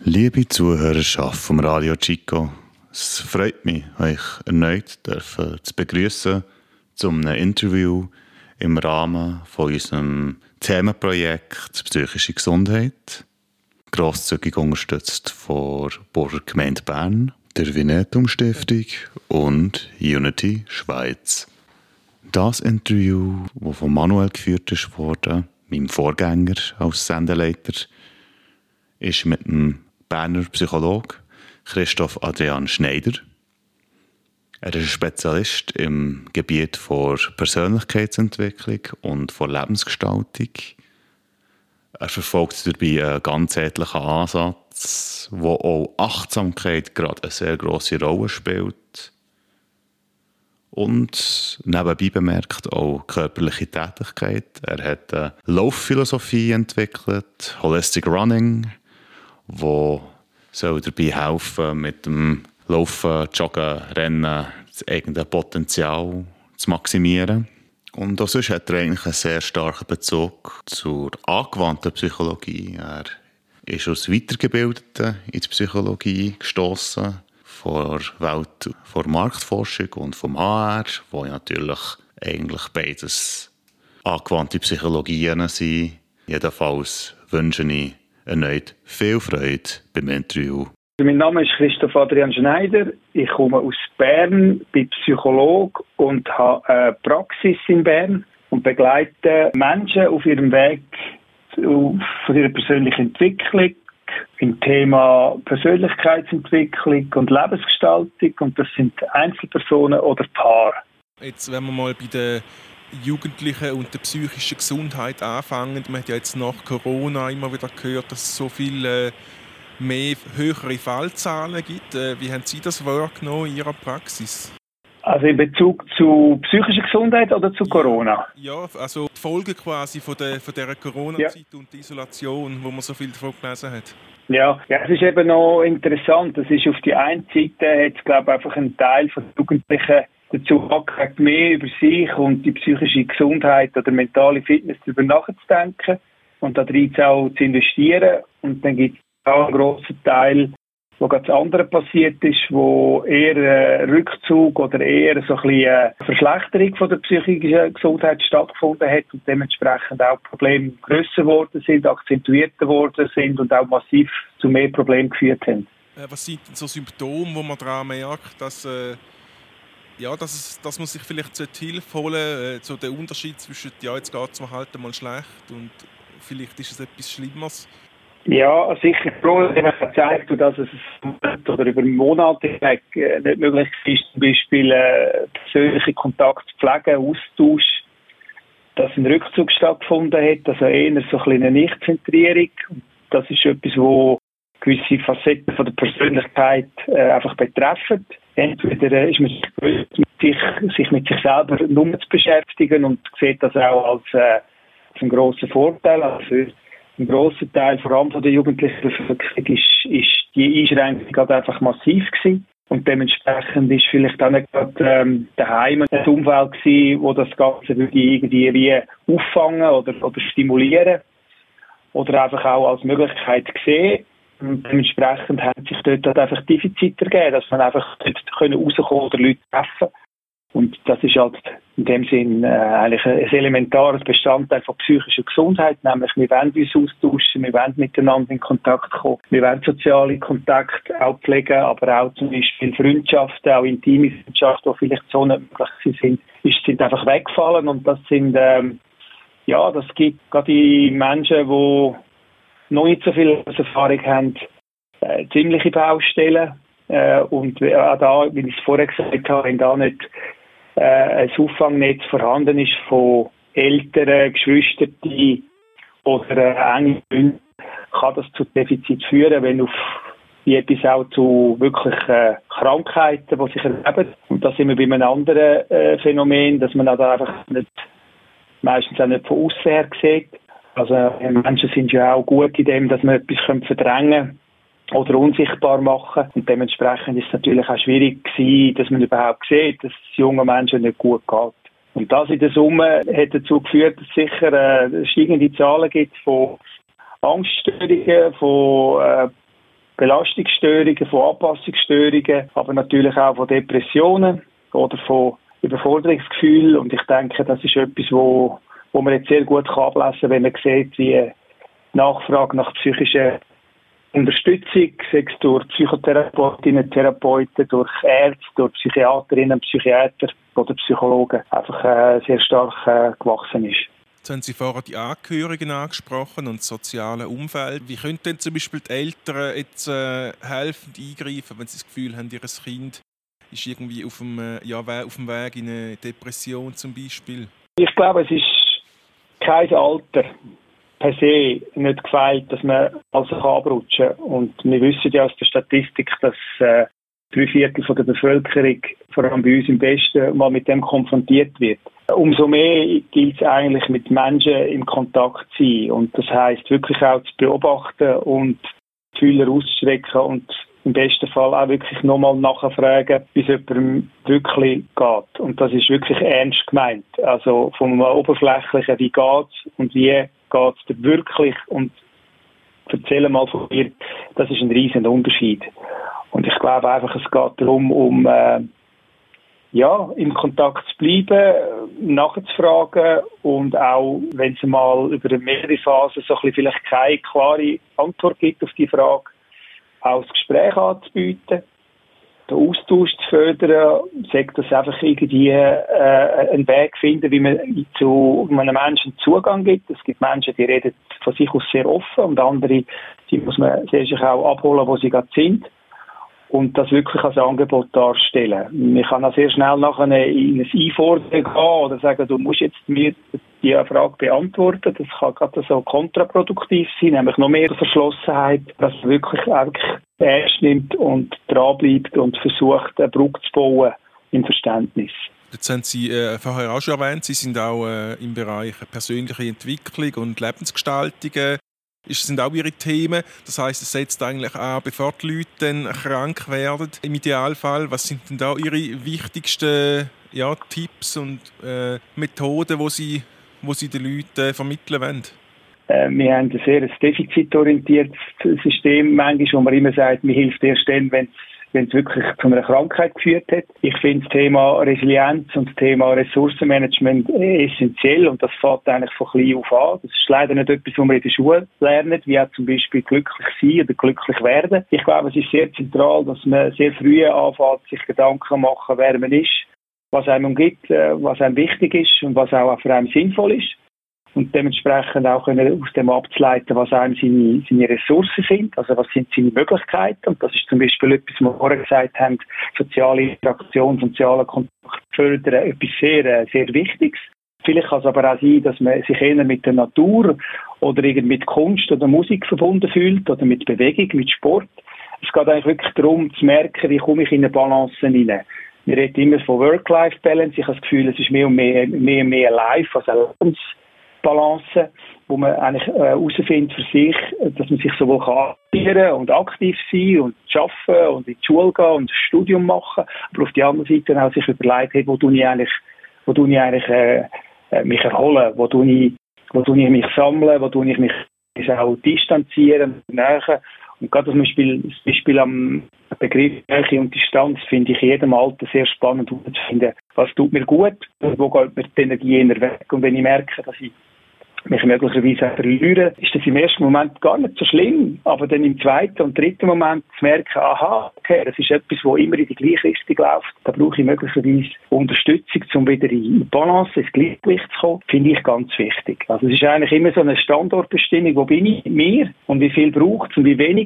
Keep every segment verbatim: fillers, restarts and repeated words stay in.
Liebe Zuhörerschaft vom Radio Chico, es freut mich, euch erneut zu begrüßen zu einem Interview im Rahmen von unserem Themenprojekt Psychische Gesundheit, grosszügig unterstützt von der Gemeinde Bern, der Vinetum Stiftung und Unity Schweiz. Das Interview, das von Manuel geführt ist worden, meinem Vorgänger als Sendeleiter, ist mit dem Berner Psychologe Christoph Adrian Schneider. Er ist Spezialist im Gebiet von Persönlichkeitsentwicklung und von Lebensgestaltung. Er verfolgt dabei einen ganzheitlichen Ansatz, wo auch Achtsamkeit gerade eine sehr grosse Rolle spielt. Und nebenbei bemerkt auch körperliche Tätigkeit. Er hat eine Laufphilosophie entwickelt, Holistic Running, wo soll dabei helfen, mit dem Laufen, Joggen, Rennen das eigene Potenzial zu maximieren. Und auch sonst hat er eigentlich einen sehr starken Bezug zur angewandten Psychologie. Er ist als Weitergebildeter in die Psychologie gestoßen, von der Welt der Marktforschung und vom H R, wo natürlich eigentlich beides angewandte Psychologien sind. Jedenfalls wünsche ich erneut viel Freude beim Interview. Mein Name ist Christoph Adrian Schneider. Ich komme aus Bern, bin Psychologe und habe eine Praxis in Bern und begleite Menschen auf ihrem Weg von ihrer persönlichen Entwicklung im Thema Persönlichkeitsentwicklung und Lebensgestaltung. Und das sind Einzelpersonen oder Paare. Jetzt, wenn wir mal bei der Jugendlichen und der psychischen Gesundheit anfangen. Man hat ja jetzt nach Corona immer wieder gehört, dass es so viel äh, mehr höhere Fallzahlen gibt. Äh, wie haben Sie das wahrgenommen in Ihrer Praxis? Also in Bezug zu psychischer Gesundheit oder zu Corona? Ja, also die Folgen quasi von der, von dieser Corona-Zeit ja. Und die Isolation, wo man so viel davon gelesen hat. Ja, ja, es ist eben noch interessant. Es ist auf die einen Seite jetzt, glaube ich, einfach ein Teil von Jugendlichen dazu angeregt, mehr über sich und die psychische Gesundheit oder mentale Fitness darüber nachzudenken und darin auch zu investieren. Und dann gibt es auch einen grossen Teil, wo ganz andere passiert ist, wo eher ein Rückzug oder eher so ein bisschen eine Verschlechterung von der psychischen Gesundheit stattgefunden hat und dementsprechend auch Probleme grösser geworden sind, akzentuierter geworden sind und auch massiv zu mehr Problemen geführt haben. Was sind denn so Symptome, wo man daran merkt, dass äh Ja, dass, es, dass man sich vielleicht Hilfe holen sollte, äh, so der Unterschied zwischen, ja, jetzt geht es mir halt einmal schlecht und vielleicht ist es etwas Schlimmeres? Ja, sicher. Ich habe gezeigt, dass es oder über Monate hinweg nicht möglich ist, zum Beispiel äh, persönliche Kontakte zu pflegen, Austausch, dass ein Rückzug stattgefunden hat, also eher so ein bisschen eine Nichtzentrierung. Das ist etwas, wo gewisse Facetten von der Persönlichkeit äh, einfach betreffen. Entweder ist man sich gewöhnt, mit sich, sich mit sich selber nur zu beschäftigen und sieht das auch als, äh, als einen grossen Vorteil. Also für einen grossen Teil, vor allem von der jugendlichen Bevölkerung, ist, ist die Einschränkung halt einfach massiv gewesen. Und dementsprechend ist vielleicht auch nicht gerade ähm, daheim ein Umfeld gewesen, wo das Ganze würde irgendwie wie auffangen oder, oder stimulieren oder einfach auch als Möglichkeit gesehen. Und dementsprechend haben sich dort halt einfach Defizite ergeben, dass man einfach dort rauskommen oder Leute treffen. Und das ist halt in dem Sinn äh, eigentlich ein elementares Bestandteil von psychischer Gesundheit, nämlich wir wollen uns austauschen, wir wollen miteinander in Kontakt kommen, wir wollen soziale Kontakte auch pflegen, aber auch zum Beispiel Freundschaften, auch intime Freundschaften, die vielleicht so nicht möglich sind, ist, sind einfach weggefallen und das sind, ähm, ja, das gibt gerade die Menschen, die noch nicht so viel Erfahrung haben, äh, ziemliche Baustellen. Äh, und auch da, wie ich es vorher gesagt habe, wenn da nicht äh, ein Auffangnetz vorhanden ist von Eltern, Geschwistern oder äh, engen Freunden, kann das zu Defizit führen, wenn auf wie etwas auch zu wirklich äh, Krankheiten, die sich erleben. Und da sind wir bei einem anderen äh, Phänomen, dass man auch da einfach nicht, meistens auch nicht von außen her sieht. Also Menschen sind ja auch gut in dem, dass man etwas verdrängen oder unsichtbar machen. Und dementsprechend ist es natürlich auch schwierig gewesen, dass man überhaupt sieht, dass es jungen Menschen nicht gut geht. Und das in der Summe hat dazu geführt, dass es sicher äh, steigende Zahlen gibt von Angststörungen, von äh, Belastungsstörungen, von Anpassungsstörungen, aber natürlich auch von Depressionen oder von Überforderungsgefühl. Und ich denke, das ist etwas, wo, wo man jetzt sehr gut ablesen kann, wenn man sieht, wie Nachfrage nach psychischer Unterstützung, sei es durch Psychotherapeutinnen, Therapeuten, durch Ärzte, durch Psychiaterinnen, Psychiater oder Psychologen einfach äh, sehr stark äh, gewachsen ist. Jetzt haben Sie vorher die Angehörigen angesprochen und das soziale Umfeld. Wie können denn zum Beispiel die Eltern jetzt äh, helfend eingreifen, wenn sie das Gefühl haben, ihr Kind ist irgendwie auf dem, äh, ja, auf dem Weg in eine Depression zum Beispiel? Ich glaube, es ist kein Alter per se nicht gefällt, dass man also abrutschen kann. Und wir wissen ja aus der Statistik, dass äh, drei Viertel von der Bevölkerung, vor allem bei uns im Westen, mal mit dem konfrontiert wird. Umso mehr gilt es eigentlich, mit Menschen im Kontakt zu sein. Und das heisst, wirklich auch zu beobachten und die Fühler auszustrecken und im besten Fall auch wirklich nochmal nachfragen, wie es jemandem wirklich geht. Und das ist wirklich ernst gemeint. Also vom Oberflächlichen, wie geht's und wie geht's dir wirklich, und erzähl mal von dir, das ist ein riesen Unterschied. Und ich glaube einfach, es geht darum, um äh, ja, im Kontakt zu bleiben, nachzufragen und auch, wenn es mal über mehrere Phasen so ein bisschen vielleicht keine klare Antwort gibt auf die Frage, auch das Gespräch anzubieten, den Austausch zu fördern, sagt das einfach irgendwie äh, einen Weg finden, wie man zu einem Menschen Zugang gibt. Es gibt Menschen, die reden von sich aus sehr offen, und andere, die muss man sich auch abholen, wo sie gerade sind. Und das wirklich als Angebot darstellen. Man kann auch sehr schnell nachher in ein Einfordern gehen oder sagen, du musst jetzt mir die Frage beantworten. Das kann gerade so kontraproduktiv sein, nämlich noch mehr Verschlossenheit, dass man wirklich, wirklich ernst nimmt und dranbleibt und versucht, eine Brücke zu bauen im Verständnis. Jetzt haben Sie äh, vorher auch schon erwähnt, Sie sind auch äh, im Bereich persönliche Entwicklung und Lebensgestaltung. Das sind auch Ihre Themen. Das heisst, es setzt eigentlich an, bevor die Leute dann krank werden, im Idealfall. Was sind denn da Ihre wichtigsten ja, Tipps und äh, Methoden, die Sie, wo Sie den Leuten vermitteln wollen? Äh, wir haben ein sehr defizitorientiertes System, manchmal, wo man immer sagt, mir hilft erst dann, wenn es wenn es wirklich zu einer Krankheit geführt hat. Ich finde das Thema Resilienz und das Thema Ressourcenmanagement essentiell, und das fängt eigentlich von klein auf an. Das ist leider nicht etwas, was man in der Schule lernt, wie auch zum Beispiel glücklich sein oder glücklich werden. Ich glaube, es ist sehr zentral, dass man sehr früh anfängt, sich Gedanken machen, wer man ist, was einem umgibt, was einem wichtig ist und was auch für einen sinnvoll ist. Und dementsprechend auch können aus dem abzuleiten, was einem seine, seine Ressourcen sind, also was sind seine Möglichkeiten. Und das ist zum Beispiel etwas, was wir vorher gesagt haben, soziale Interaktion, soziale Kontakt fördern, etwas sehr, sehr Wichtiges. Vielleicht kann es aber auch sein, dass man sich eher mit der Natur oder irgendwie mit Kunst oder Musik verbunden fühlt oder mit Bewegung, mit Sport. Es geht eigentlich wirklich darum, zu merken, wie komme ich in eine Balance hinein. Wir reden immer von Work-Life-Balance. Ich habe das Gefühl, es ist mehr und mehr, mehr, und mehr Life als eine Lebens- Balance, wo man eigentlich herausfindet äh, für sich, dass man sich sowohl aktivieren und aktiv sein und arbeiten und in die Schule gehen und ein Studium machen, aber auf der anderen Seite auch sich überlegt hat, wo tue ich eigentlich, wo tue ich eigentlich äh, mich erholen, wo tue ich, wo tue ich mich sammeln, wo tue ich mich auch distanzieren, näher. Und gerade das Beispiel, das Beispiel am Begriff Nähe und Distanz finde ich in jedem Alter sehr spannend zu finden. Was tut mir gut und wo geht mir die Energie eher weg? Und wenn ich merke, dass ich mich möglicherweise verliere, ist das im ersten Moment gar nicht so schlimm. Aber dann im zweiten und dritten Moment zu merken, aha, okay, das ist etwas, das immer in die gleiche Richtung läuft. Da brauche ich möglicherweise Unterstützung, um wieder in Balance, ins Gleichgewicht zu kommen, finde ich ganz wichtig. Also es ist eigentlich immer so eine Standortbestimmung, wo bin ich mir und wie viel braucht es und wie wenig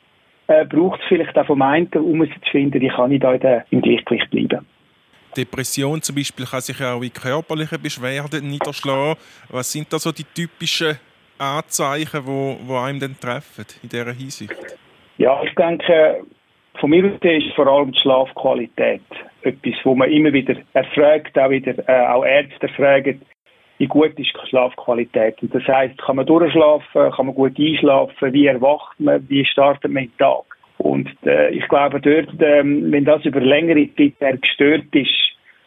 äh, braucht es vielleicht auch vom einen, um es zu finden, wie kann ich da in der, im Gleichgewicht bleiben. Depression zum Beispiel kann sich ja auch in körperlichen Beschwerden niederschlagen. Was sind da so die typischen Anzeichen, die wo, wo einem dann treffen in dieser Hinsicht? Ja, ich denke, von mir aus ist vor allem die Schlafqualität etwas, wo man immer wieder erfragt, auch wieder äh, auch Ärzte erfragen, wie gut ist die Schlafqualität. Und das heisst, kann man durchschlafen, kann man gut einschlafen, wie erwacht man, wie startet man den Tag. Und äh, ich glaube, dort, ähm, wenn das über längere Zeit gestört ist,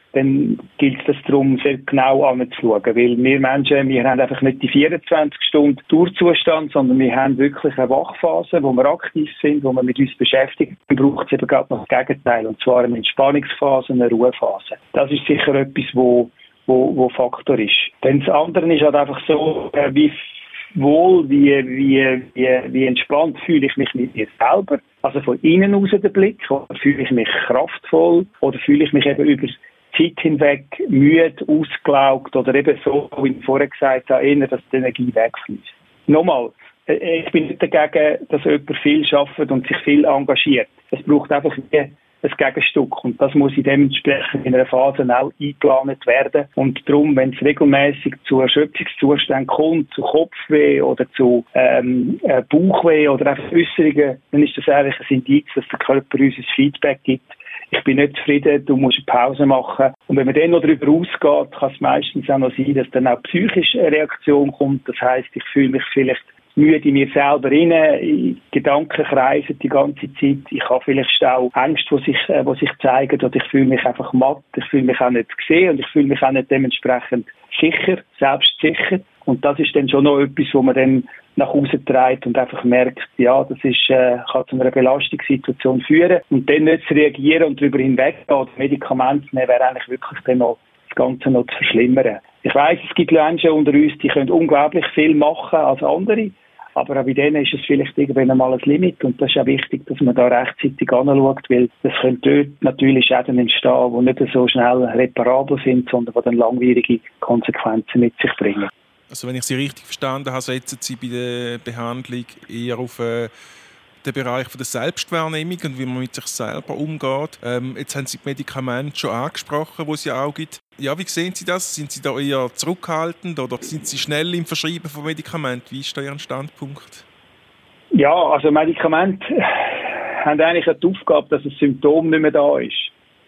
dann gilt es darum, sehr genau anzuschauen. Weil wir Menschen, wir haben einfach nicht die vierundzwanzig Stunden Dauerzustand, sondern wir haben wirklich eine Wachphase, wo wir aktiv sind, wo wir mit uns beschäftigen. Dann braucht es eben gerade noch das Gegenteil, und zwar eine Entspannungsphase, eine Ruhephase. Das ist sicher etwas, wo, wo, wo Faktor ist. Denn das andere ist halt einfach so, wie wohl, wie, wie, wie, wie entspannt fühle ich mich mit mir selber. Also von innen aus den Blick, oder fühle ich mich kraftvoll, oder fühle ich mich eben über Zeit hinweg müde, ausgelaugt oder eben so, wie ich vorher gesagt habe, eher, dass die Energie wegfließt. Nochmal, ich bin nicht dagegen, dass jemand viel arbeitet und sich viel engagiert. Es braucht einfach ein Gegenstück und das muss in dementsprechend in einer Phase auch eingeplant werden. Und darum, wenn es regelmäßig zu Erschöpfungszuständen kommt, zu Kopfweh oder zu ähm, Bauchweh oder einfach Äußerungen, dann ist das eigentlich ein Indiz, dass der Körper uns ein Feedback gibt. Ich bin nicht zufrieden, du musst eine Pause machen. Und wenn man dann noch darüber ausgeht, kann es meistens auch noch sein, dass dann auch psychisch eine Reaktion kommt. Das heisst, ich fühle mich vielleicht müde in mir selber rein, Gedanken kreisen die ganze Zeit. Ich habe vielleicht auch Ängste, die sich, äh, die sich zeigen, oder ich fühle mich einfach matt, ich fühle mich auch nicht gesehen und ich fühle mich auch nicht dementsprechend sicher, selbstsicher. Und das ist dann schon noch etwas, wo man dann nach außen trägt und einfach merkt, ja, das ist, äh, kann zu einer Belastungssituation führen. Und dann nicht zu reagieren und darüber hinweggehen oder Medikamente nehmen, wäre eigentlich wirklich dann noch das Ganze noch zu verschlimmern. Ich weiss, es gibt Menschen unter uns, die können unglaublich viel machen als andere, aber auch bei denen ist es vielleicht irgendwann einmal ein Limit und das ist auch wichtig, dass man da rechtzeitig anschaut, weil es können dort natürlich Schäden entstehen, die nicht so schnell reparabel sind, sondern die dann langwierige Konsequenzen mit sich bringen. Also wenn ich Sie richtig verstanden habe, setzen Sie bei der Behandlung eher auf äh, den Bereich von der Selbstwahrnehmung und wie man mit sich selber umgeht. Ähm, jetzt haben Sie die Medikamente schon angesprochen, die es ja auch gibt. Ja, wie sehen Sie das? Sind Sie da eher zurückhaltend oder sind Sie schnell im Verschreiben von Medikamenten? Wie ist da Ihr Standpunkt? Ja, also Medikamente haben eigentlich die Aufgabe, dass das Symptom nicht mehr da ist.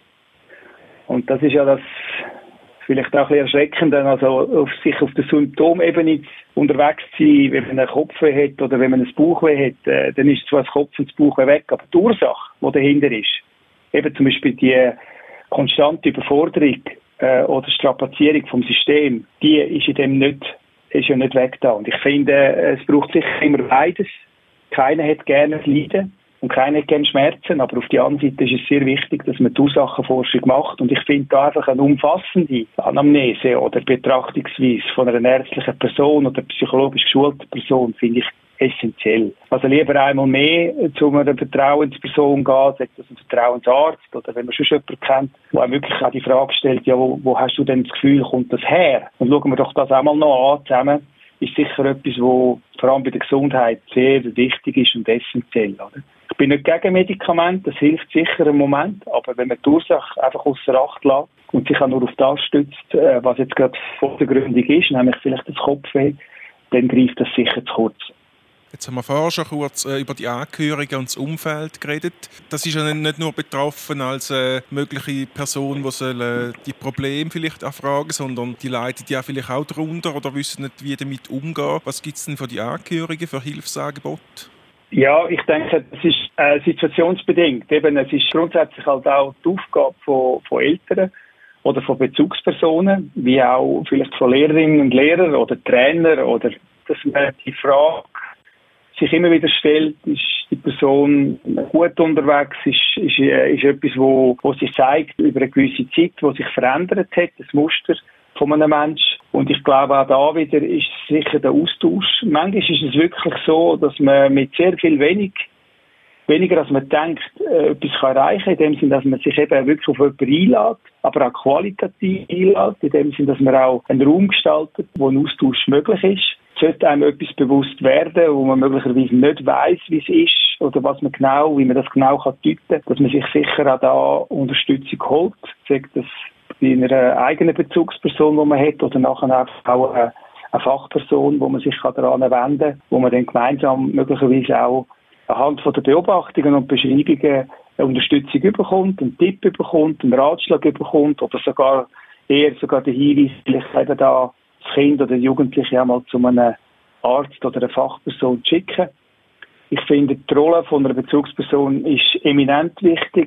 Und das ist ja das vielleicht auch ein bisschen erschreckend, also auf sich auf der Symptomebene unterwegs zu sein, wenn man einen Kopfweh hat oder wenn man ein Bauchweh hat, äh, dann ist zwar das Kopf- und das Bauchweh weg, aber die Ursache, die dahinter ist, eben zum Beispiel die konstante Überforderung äh, oder Strapazierung vom System, die ist in dem nicht, ist ja nicht weg da. Und ich finde, es braucht sicher immer beides. Keiner hat gerne das Leiden und keiner hat gerne Schmerzen, aber auf der anderen Seite ist es sehr wichtig, dass man die Ursachenforschung macht und ich finde da einfach eine umfassende Anamnese oder Betrachtungsweise von einer ärztlichen Person oder psychologisch geschulten Person finde ich essentiell. Also lieber einmal mehr zu einer Vertrauensperson gehen, sagt das ein Vertrauensarzt oder wenn man schon jemanden kennt, der auch wirklich auch die Frage stellt, ja, wo, wo hast du denn das Gefühl, kommt das her? Und schauen wir doch das einmal noch an zusammen. Ist sicher etwas, wo vor allem bei der Gesundheit sehr wichtig ist und essentiell. Oder? Ich bin nicht gegen Medikamente, das hilft sicher im Moment, aber wenn man die Ursache einfach außer Acht lässt und sich auch nur auf das stützt, was jetzt gerade vordergründig ist, nämlich vielleicht das Kopfweh, dann greift das sicher zu kurz. Jetzt haben wir vorher schon kurz äh, über die Angehörigen und das Umfeld geredet. Das ist ja nicht nur betroffen als äh, mögliche Person, die soll, äh, die Probleme vielleicht erfragen, sondern die leiden ja vielleicht auch darunter oder wissen nicht, wie damit umgehen. Was gibt es denn für die Angehörigen für Hilfsangebote? Ja, ich denke, das ist äh, situationsbedingt. Eben, es ist grundsätzlich halt auch die Aufgabe von, von Eltern oder von Bezugspersonen, wie auch vielleicht von Lehrerinnen und Lehrern oder Trainer, oder dass man die Frage sich immer wieder stellt, ist die Person gut unterwegs, ist, ist, ist etwas, wo, wo sich zeigt über eine gewisse Zeit, wo sich verändert hat, das Muster von einem Menschen. Und ich glaube auch da wieder ist sicher der Austausch. Manchmal ist es wirklich so, dass man mit sehr viel wenig, weniger als man denkt, äh, etwas kann erreichen kann, in dem Sinne, dass man sich eben wirklich auf jemanden einlädt, aber auch qualitativ einlädt, in dem Sinne, dass man auch einen Raum gestaltet, wo ein Austausch möglich ist. Sollte einem etwas bewusst werden, wo man möglicherweise nicht weiss, wie es ist oder was man genau, wie man das genau kann deuten, dass man sich sicher auch da Unterstützung holt, sagt das bei einer eigenen Bezugsperson, die man hat, oder nachher auch eine, eine Fachperson, wo man sich daran wenden kann, wo man dann gemeinsam möglicherweise auch anhand von der Beobachtungen und Beschreibungen eine Unterstützung bekommt, einen Tipp bekommt, einen Ratschlag bekommt oder sogar eher sogar den Hinweis, vielleicht eben da das Kind oder Jugendliche einmal zu einem Arzt oder einer Fachperson zu schicken. Ich finde, die Rolle von einer Bezugsperson ist eminent wichtig.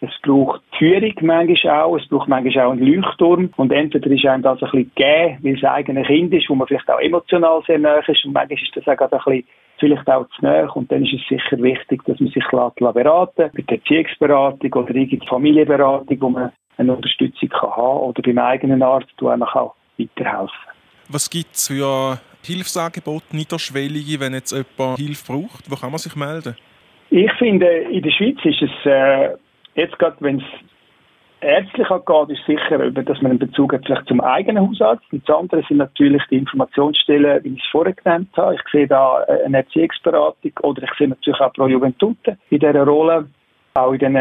Es braucht Führung manchmal auch, es braucht manchmal auch einen Leuchtturm. Und entweder ist einem das ein bisschen gegeben, weil es ein eigenes Kind ist, wo man vielleicht auch emotional sehr nahe ist. Und manchmal ist das auch gerade ein bisschen vielleicht auch zu nahe. Und dann ist es sicher wichtig, dass man sich beraten lässt, mit der Erziehungsberatung oder irgendeiner Familienberatung, wo man eine Unterstützung kann haben oder beim eigenen Arzt, der einem auch weiterhelfen kann. Was gibt es für Hilfsangebote, niederschwellige, wenn jetzt jemand Hilfe braucht? Wo kann man sich melden? Ich finde, in der Schweiz ist es, äh, jetzt gerade wenn es ärztlich angeht, ist sicher, dass man einen Bezug hat vielleicht zum eigenen Hausarzt. Und das andere sind natürlich die Informationsstellen, wie ich es vorher genannt habe. Ich sehe da eine Erziehungsberatung oder ich sehe natürlich auch Pro Juventute in dieser Rolle. Auch in den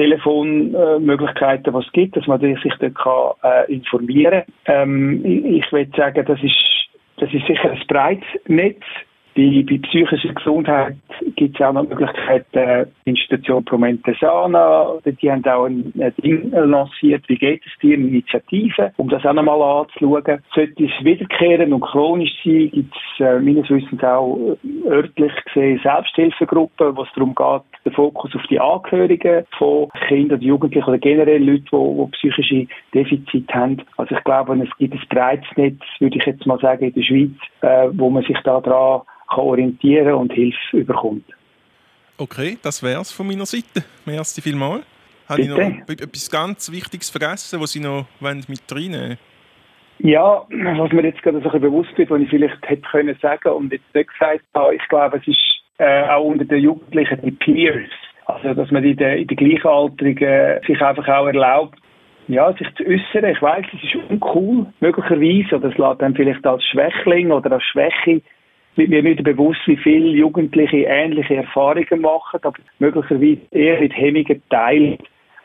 Telefonmöglichkeiten, die es gibt, dass man sich dort kann, äh, informieren kann. Ähm, ich, ich würde sagen, das ist, das ist sicher ein breites Netz. Bei, bei psychischer Gesundheit gibt es auch noch die Möglichkeit, äh, die Institution Promente Sana, die haben auch ein, ein Ding lanciert, wie geht es dir, eine Initiative, um das auch nochmal anzuschauen. Sollte es wiederkehren und chronisch sein, gibt es äh, meines Wissens auch örtlich gesehen Selbsthilfegruppen, wo es darum geht, den Fokus auf die Angehörigen von Kindern, Jugendlichen oder generell Leute, die, die psychische Defizite haben. Also ich glaube, es gibt ein breites Netz, würde ich jetzt mal sagen, in der Schweiz, äh, wo man sich da dran kann orientieren und Hilfe überkommt. Okay, das wäre es von meiner Seite. Merci vielmals. Habe ich noch etwas ganz Wichtiges vergessen, was Sie noch mit reinnehmen wollen? Ja, was mir jetzt gerade so ein bisschen bewusst wird, was ich vielleicht hätte können sagen und jetzt nicht gesagt habe, ich glaube, es ist äh, auch unter den Jugendlichen die Peers. Also, dass man in den, in den Gleichaltrigen sich einfach auch erlaubt, ja, sich zu äußern. Ich weiss, es ist uncool, möglicherweise, oder es lässt dann vielleicht als Schwächling oder als Schwäche mit mir nicht bewusst, wie viele Jugendliche ähnliche Erfahrungen machen, aber möglicherweise eher mit Hemmungen teilen.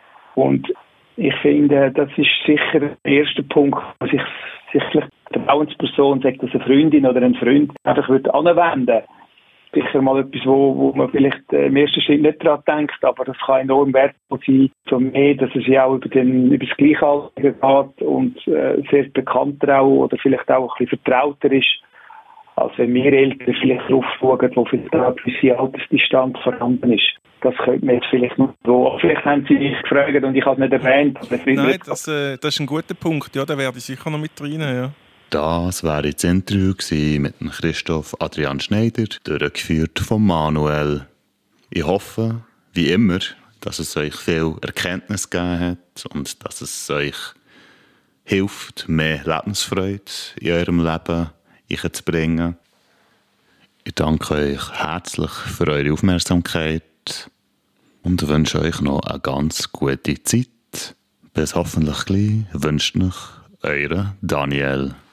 Und ich finde, das ist sicher der erste Punkt, wo sich, sich vielleicht eine Vertrauensperson, sagt das eine Freundin oder ein Freund, einfach würde anwenden. Sicher mal etwas, wo, wo man vielleicht im ersten Schritt nicht daran denkt, aber das kann enorm wertvoll sein für mich, dass es ja auch über, den, über das Gleichaltrige geht und äh, sehr bekannter auch oder vielleicht auch ein bisschen vertrauter ist, als wenn wir Eltern vielleicht drauf schauen, wo vielleicht auch eine gewisse Altersdistanz vorhanden ist. Das könnte man jetzt vielleicht noch so. Vielleicht haben Sie mich gefragt und ich habe es nicht erwähnt. Nein, das, äh, das ist ein guter Punkt. Ja, da werde ich sicher noch mit rein. Ja. Das war jetzt das Interview mit Christoph Adrian Schneider, durchgeführt von Manuel. Ich hoffe, wie immer, dass es euch viel Erkenntnis gegeben hat und dass es euch hilft, mehr Lebensfreude in eurem Leben zu bringen. Ich danke euch herzlich für eure Aufmerksamkeit und wünsche euch noch eine ganz gute Zeit. Bis hoffentlich gleich wünscht euch euer Daniel.